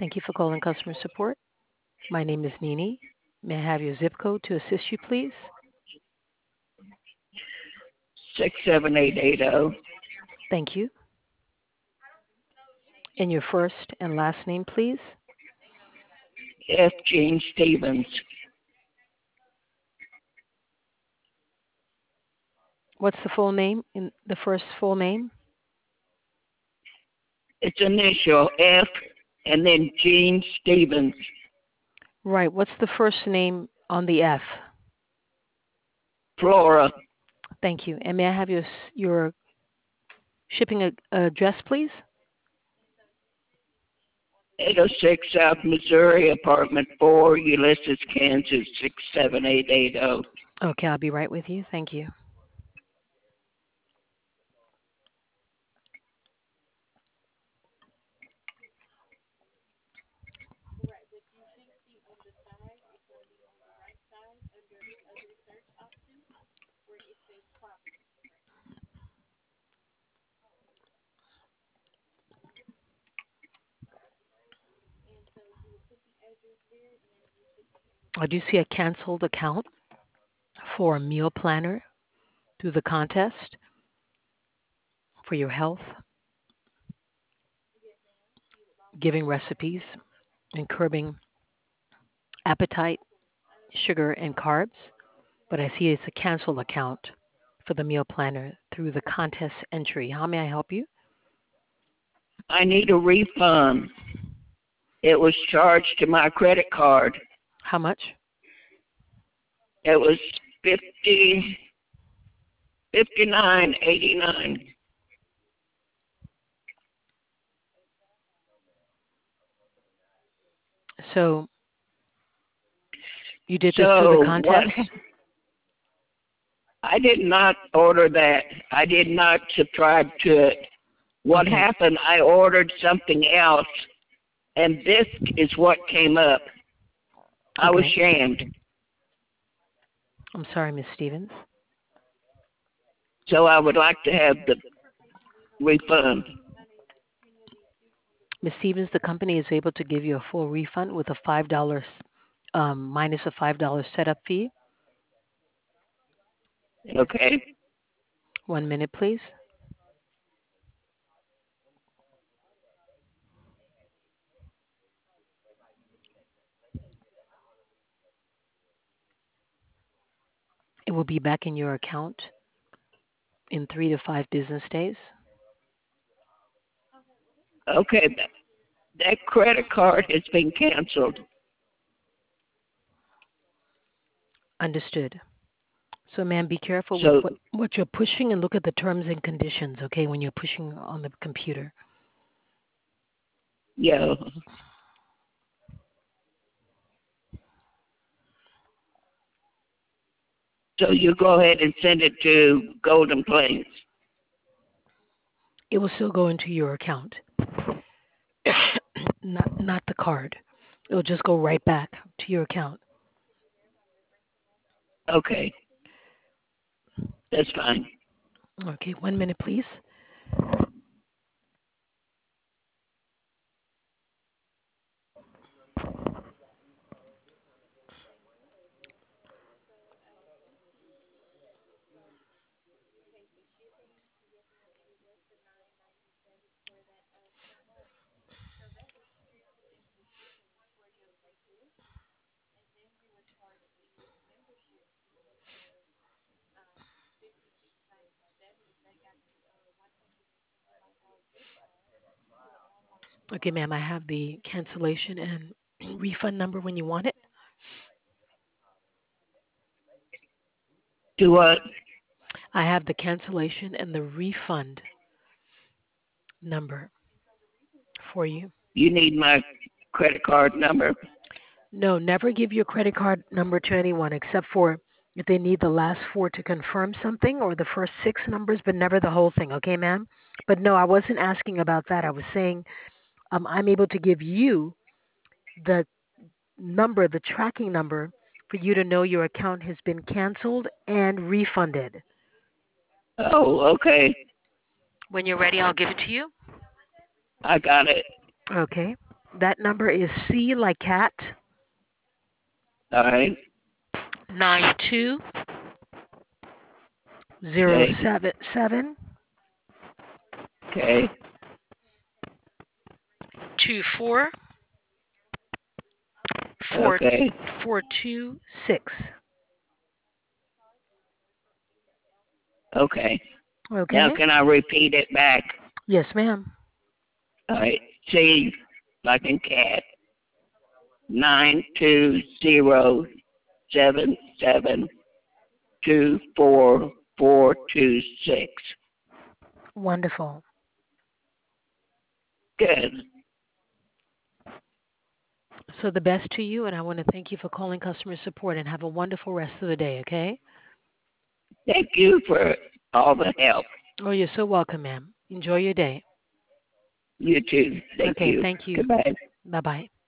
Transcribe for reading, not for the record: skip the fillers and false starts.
Thank you for calling customer support. My name is Nini. May I have your zip code to assist you, please? 67880. Thank you. And your first and last name, please? F. Gene Stevens. What's the full name? In the first full name? It's initial F and then Gene Stevens. Right. What's the first name on the F? Flora. Thank you. And may I have your shipping address, please? 806 South Missouri, apartment 4, Ulysses, Kansas 67880. Okay, I'll be right with you. Thank you. I do see a canceled account for a meal planner through the contest for your health, giving recipes, and curbing appetite, sugar, and carbs. But I see it's a canceled account for the meal planner through the contest entry. How may I help you? I need a refund. It was charged to my credit card. How much? It was 59.89. So you did this through the So what? contest? I did not order that. I did not subscribe to it. What Okay. happened? I ordered something else, and this is what came up. I was Okay. shamed. I'm sorry, Miss Stevens. So I would like to have the refund. Miss Stevens, the company is able to give you a full refund with a $5 minus a $5 setup fee. Okay? 1 minute, please. It will be back in your account in 3 to 5 business days. Okay. That credit card has been canceled. Understood. So, ma'am, be careful with So, what you're pushing and look at the terms and conditions, okay, when you're pushing on the computer. yeah. So you go ahead and send it to Golden Plains. It will still go into your account, not the card. It will just go right back to your account. Okay. That's fine. Okay, 1 minute, please. Okay, ma'am, I have the cancellation and refund number when you want it. Do what? I have the cancellation and the refund number for you. You need my credit card number. No, never give your credit card number to anyone except for if they need the last four to confirm something or the first six numbers, but never the whole thing, okay, ma'am? But no, I wasn't asking about that. I was saying I'm able to give you the number, the tracking number, for you to know your account has been canceled and refunded. Oh, okay. When you're ready, I'll give it to you. I got it. Okay. That number is C like cat, All right. Okay. 92077 Okay. 24 Okay. 426. Okay. Now Okay? can I repeat it back? Yes, ma'am. All right. C like in cat. 92077 24426. Wonderful. Good. So the best to you, and I want to thank you for calling customer support and have a wonderful rest of the day, okay? Thank you for all the help. Oh, you're so welcome, ma'am. Enjoy your day. You too. Thank Okay, you. thank you. Goodbye. Bye-bye.